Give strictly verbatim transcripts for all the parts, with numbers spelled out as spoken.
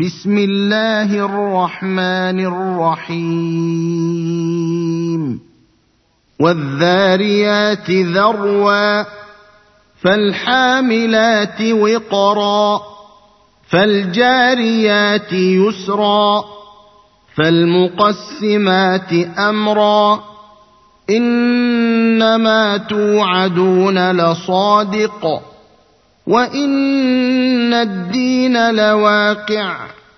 بسم الله الرحمن الرحيم والذاريات ذروا فالحاملات وقرا فالجاريات يسرا فالمقسمات أمرا إنما توعدون لصادق وإن الدين لواقع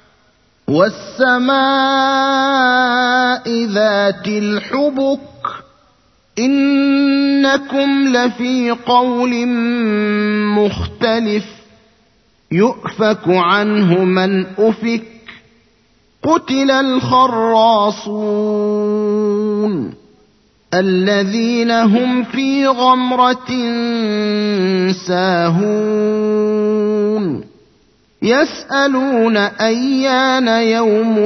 والسماء ذات الحبك إنكم لفي قول مختلف يؤفك عنه من أفك قتل الخراصون الذين هم في غمرة ساهون يسألون أيان يوم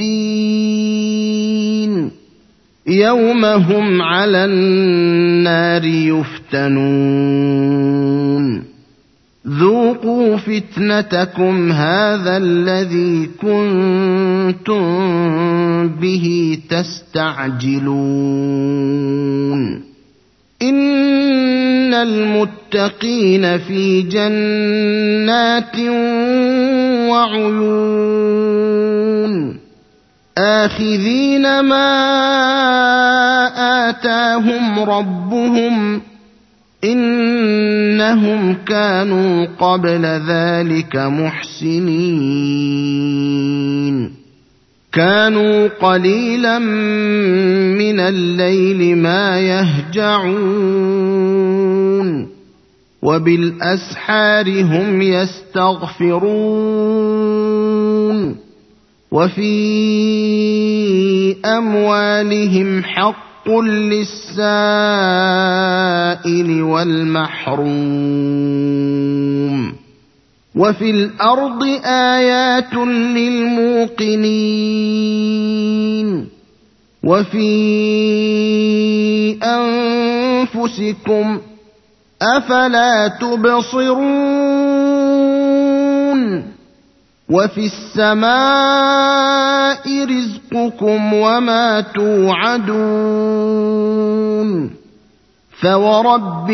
الدين يوم هم على النار يفتنون ذوقوا فتنتكم هذا الذي كنتم به تستعجلون إن المتقين في جنات وعيون آخذين ما آتاهم ربهم إنهم كانوا قبل ذلك محسنين كانوا قليلا من الليل ما يهجعون وبالأسحار هم يستغفرون وفي أموالهم حق قل للسائل والمحروم وفي الأرض آيات للموقنين وفي أنفسكم أفلا تبصرون وفي السماء رزقكم وما توعدون فورب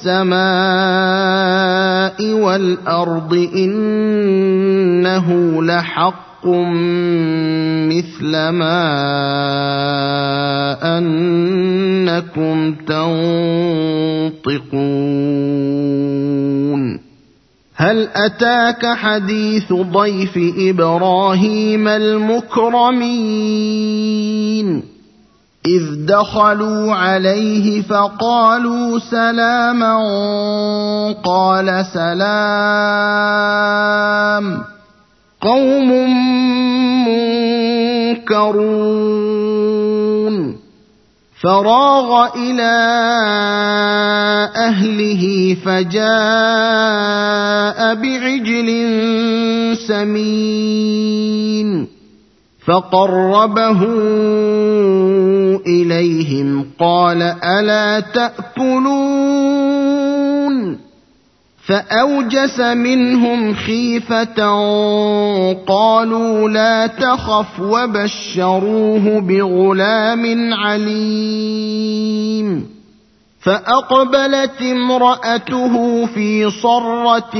السماء والأرض إنه لحق مثل ما أنكم تنطقون هل أتاك حديث ضيف إبراهيم المكرمين إذ دخلوا عليه فقالوا سلاما قال سلام قوم منكرون فراغ إلى أهله فجاء بعجل سمين فقربه إليهم قال ألا تأكلون فأوجس منهم خيفة قالوا لا تخف وبشروه بغلام عليم فأقبلت امرأته في صرة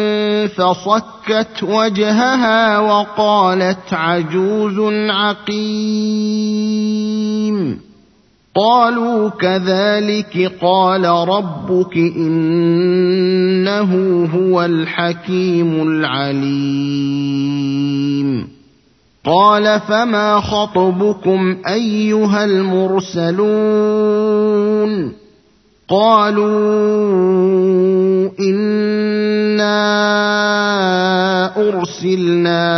فصكت وجهها وقالت عجوز عقيم قالوا كذلك قال ربك إنه هو الحكيم العليم قال فما خطبكم أيها المرسلون قالوا إنا أرسلنا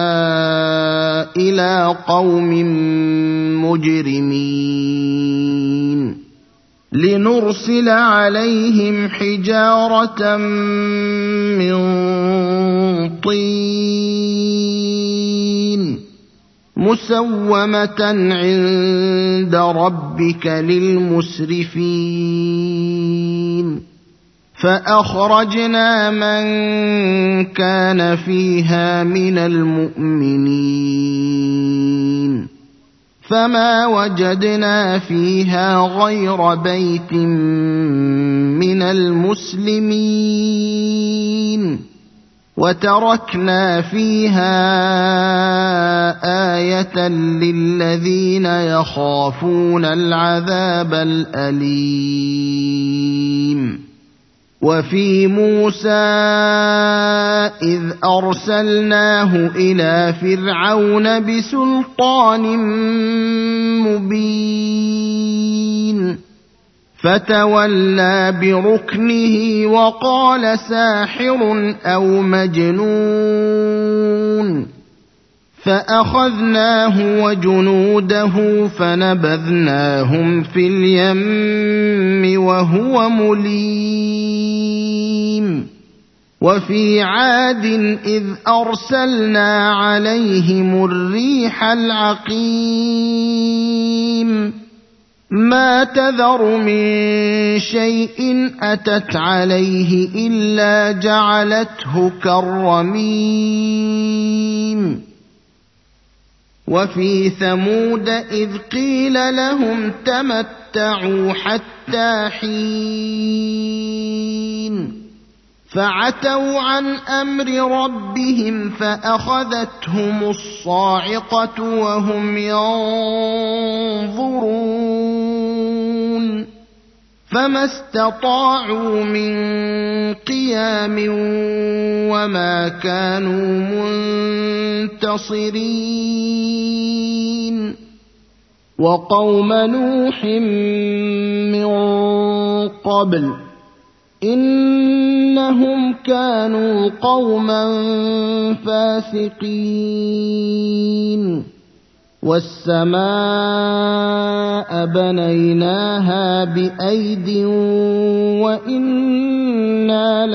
إلى قوم مجرمين لنرسل عليهم حجارة من طين مسومة عند ربك للمسرفين فأخرجنا من كان فيها من المؤمنين فما وجدنا فيها غير بيت من المسلمين وتركنا فيها آية للذين يخافون العذاب الأليم وفي موسى إذ أرسلناه إلى فرعون بسلطان مبين فتولى بركنه وقال ساحر أو مجنون فأخذناه وجنوده فنبذناهم في اليم وهو مليم وفي عاد إذ أرسلنا عليهم الريح العقيم ما تذر من شيء أتت عليه إلا جعلته كالرميم وفي ثمود إذ قيل لهم تمتعوا حتى حين فعتوا عن أمر ربهم فأخذتهم الصاعقة وهم ينظرون فما استطاعوا من قيام وما كانوا منتصرين وقوم نوح من قبل إنهم كانوا قوما فاسقين والسماء بنيناها بأيد وإنا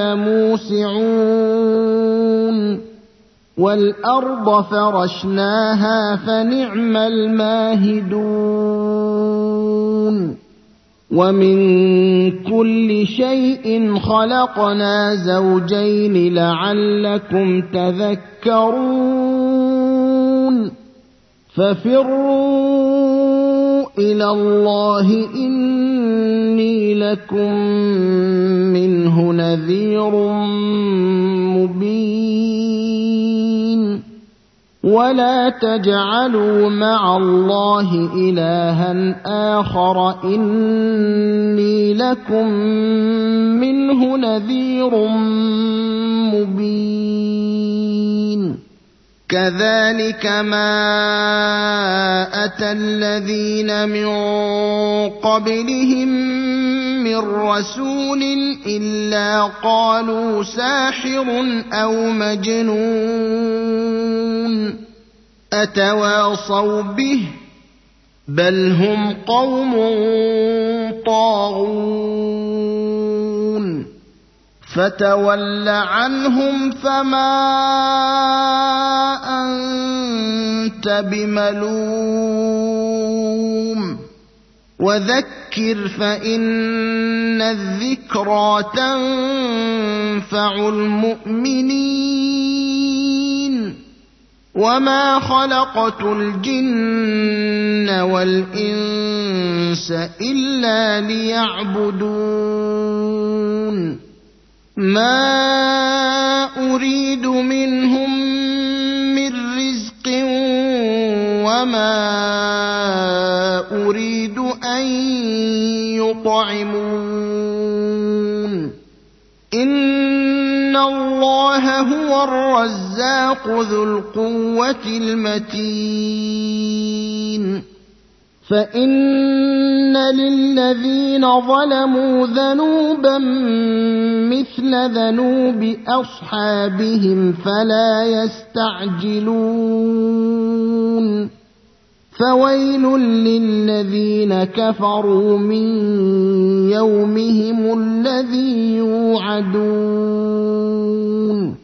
لموسعون والأرض فرشناها فنعم الماهدون ومن كل شيء خلقنا زوجين لعلكم تذكرون ففروا إلى الله إني لكم منه نذير مبين ولا تجعلوا مع الله إلها آخر إني لكم منه نذير مبين كذلك ما أتى الذين من قبلهم من رسول إلا قالوا ساحر أو مجنون أتواصوا به بل هم قوم طاغون فتول عنهم فما أنت بملوم وذكر فإن الذكرى تنفع المؤمنين وما خلقت الجن والإنس إلا ليعبدون ما أريد منهم من رزق وما أريد أن يطعمون إن الله هو الرزاق ذو القوة المتين فإن للذين ظلموا ذنوبا مثل ذنوب أصحابهم فلا يستعجلون فويل للذين كفروا من يومهم الذي يوعدون